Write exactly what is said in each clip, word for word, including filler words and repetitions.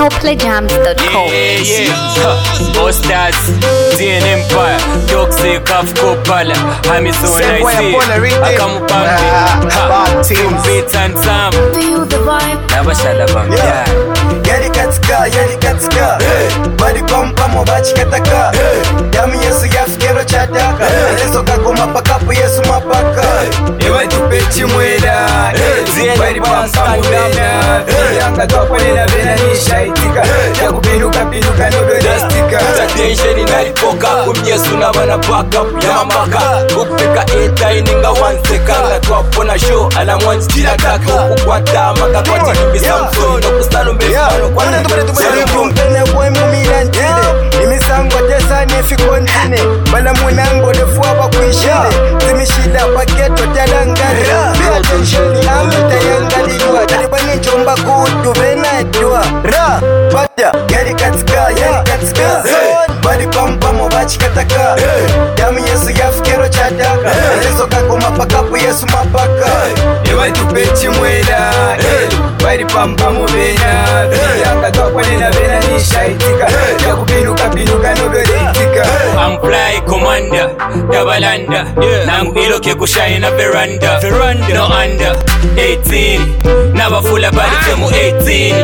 coplay jams dot com. Yeah, yeah, All Stars, D N Empire, Toxic of Copala, Hamizona I see, Akamupambi, ha, Team Beat and Sam, Feel the vibe. Nabashala Bam, yeah. Yari katika, yari katika, bari kompa mobachi kataka, Yami yesu yafikero chataka, Yesu kakuma pakapu yesu mapaka, Ewa tupechi mweda, bari pampa mweda, Yanga twaponela vena nishaitika, Yaku pinuka pinuka nobe destika, Attention inalipoka, kumyesu na wana backup ya mamaka, Kupika eta ininga one second, Na tuwapona show, ala mwanji tila kaka, Kukwata maka kwa tikibi Samsung, Nokusano mbefano kwa Sari kumpene kwe mumira ntile, Imisangwa tesa nefi kontine, Bala munango defuwa wakuishile, Zimishida paketo talangare, Pay attention amita yangalijua, Talibani chomba kutu vena edua, Ra, Bata, yari katika, yari katika, Bari pampa mobachi kataka, Yami yesu yafikero chataka, Yesu kakuma pakapu yesu mapaka, Ewa tupechi mweda, Bari pampa mubena, Yanga twaponela vena nishaitika, Yaku pinuka pinuka nobereitika. I'm fly commander, Dabalanda, Nangu iloke kushine veranda, veranda, no under, eighteen, Naba full of body femu eighteen,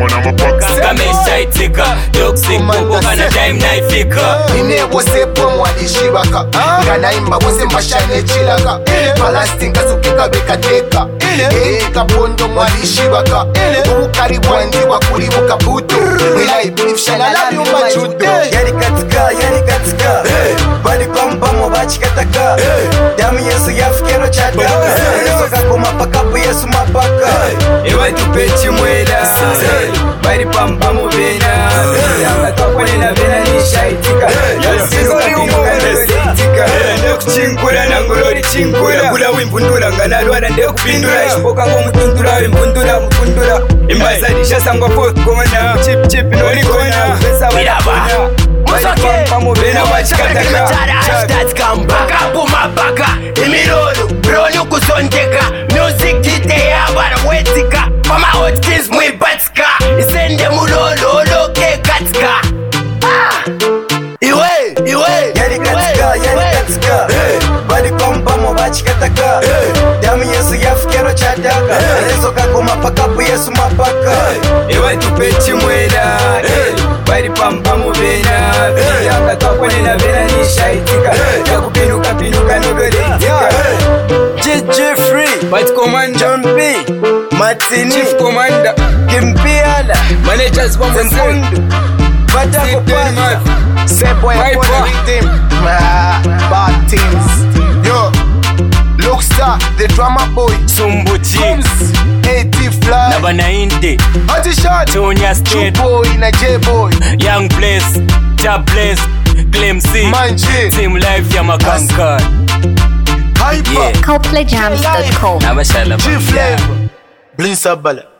Kamesha itika, Toxic kubo kana time naifika. Ine wose pomo alishibaka, Ngana imba wose mashane chilaka, Palasti ngazukika bekateka, Eka pondo mwalishibaka, Ukari wandi wakuri mukabuto, Wila ibilifshana labi umajudo. Yari katika, yari katika, Bari pampa mobachi kataka, Yami yesu yafikero chataka, Yesu kakuma pakapu yesu mapaka, Ewa tupechi mweda, Bari pampa mubena, Yanga twaponela vena nishaitika, Yaku pinuka pinuka nobereitika. Kuchinkura nangolori chinkura, Kula wimpundura nganalwana ndekupindura, Ishipoka ngo mutundura wimpundura mutundura, Imbazadisha sangwa fourth kona, Chip chip noli kona, Pesa wadakona, Bari pampa mubena wachikataka, Hashtag baka puma baka, Imirolo, Brolo kusondeka, Music kite ya warawetika, Mama hot kids mwibatika, Isende mulolo loke katika. Iwe, iwe, Yari katika, yari katika, Bari pampa mobachi kataka, Yami yesu yafikero chataka, Yesu kakuma pakapu yesu mapaka, Ewa tupechi mweda, Bari pampa mubena, Yanga twaponela vena nishaitika, Yaku pinuka pinuka nobereitika. J J Free, White Commander, John B, Matini, Chief Commander, Kimpiala, Managers wa Mfundu, Bata Kopana, Seboy upon the rhythm, Bad things. Yo, Lockstar, the drama boy, Sumbuchi, eighty fly, Nabana Indi, Hot shot, Tonya State, boy na J boy, Young Blaze, Tab Blaze, Clem C, Manji, Team Life ya Makanka. Hyper, Yeah. coplay jams dot com. Nabashala Bam, G yeah. Flavor, Blin Sabala.